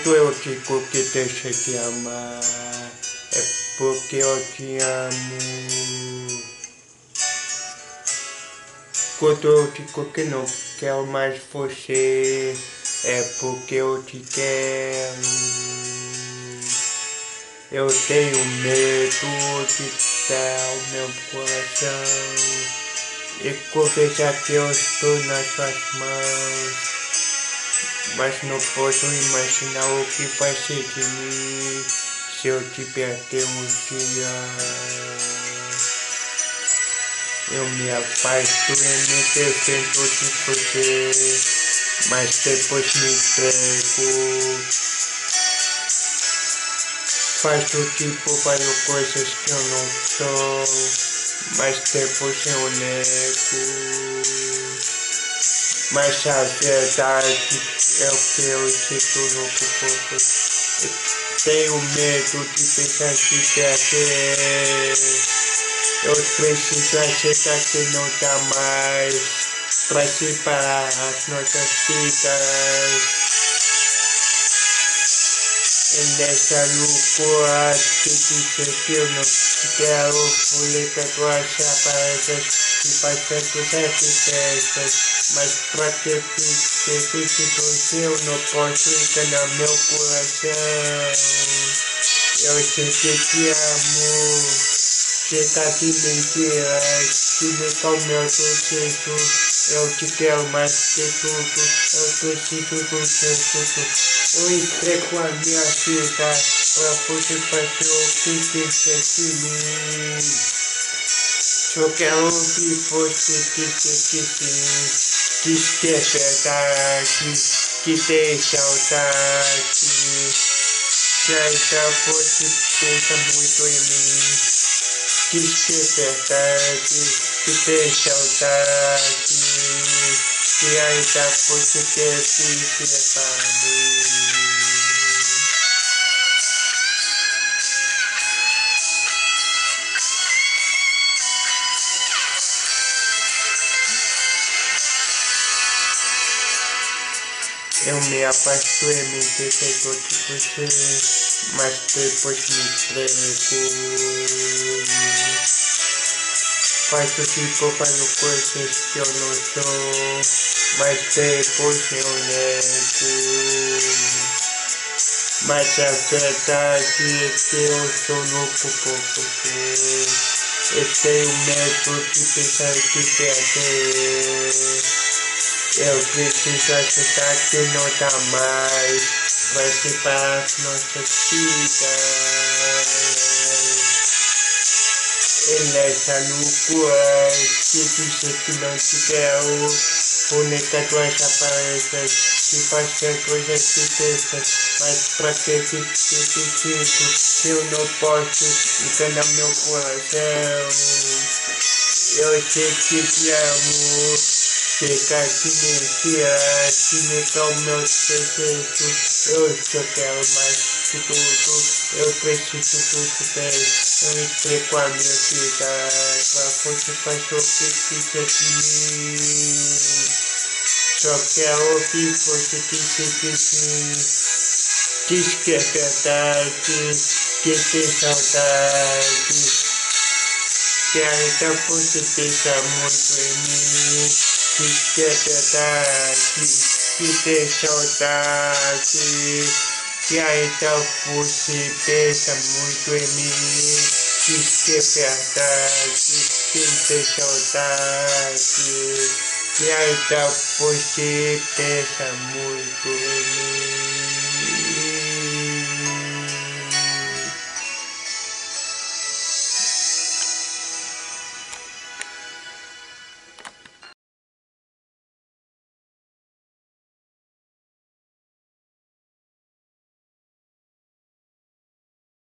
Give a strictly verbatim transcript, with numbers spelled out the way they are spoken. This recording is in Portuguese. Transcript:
Quando eu digo que deixa de amar, é porque eu te amo. Quando eu digo que não quero mais você, é porque eu te quero. Eu tenho medo de dar o meu coração e confessar que eu estou nas suas mãos. Mas não posso imaginar o que vai ser de mim se eu te perder um dia. Eu me afasto e me defendo de você, mas depois me entrego. Faço tipo, faço coisas que eu não sou, mas depois eu nego. Mas a verdade é o que eu sinto no corpo. Eu tenho medo de pensar de perder. Eu preciso aceitar que não dá mais pra separar as nossas vidas. E nessa loucura de dizer que eu não quero publicar tuas aparências e fazer todas as mas pra que fique eu não posso enganar meu coração. Eu sei que te amo, chega de mentiras, que nega o meu desejo. Eu te quero mais que tudo, eu preciso do seu tudo. Eu entrego a minha vida pra você fazer o que quiser de mim. Só quero ouvir você dizer que sim, diz que é verdade, que tem saudade. Que ainda você pensa muito em mim. Diz que é verdade, que tem saudade. Que ainda você quer viver pra mim. Eu me afasto e me defendo de você, mas depois me entrego. Faço tipo, faço coisas que eu não sou, mas depois eu nego. Mas a verdade é que eu sou louco por você. Eu tenho medo de pensar de perder. Eu preciso aceitar que não dá mais pra separar as nossas vidas. E nessa loucura de dizer que não te quero, boneca tuas aparências, que fazer coisas difíceis, mas pra que fique se eu não posso enganar meu coração. Eu sei que te amo. Chega de mentiras, que nega o meu desejo. Eu só quero mais que tudo, eu preciso tudo bem. Eu entrego a minha vida pra você fazer o que quiser de mim. Só quero ouvir você dizer que sim. Diz que é verdade, que tem saudade. Que ainda você pensa muito em mim. Diz que é verdade, que tem saudade, que ainda você pensa muito em mim. Diz que é verdade, que tem saudade, que ainda você pensa muito em mim.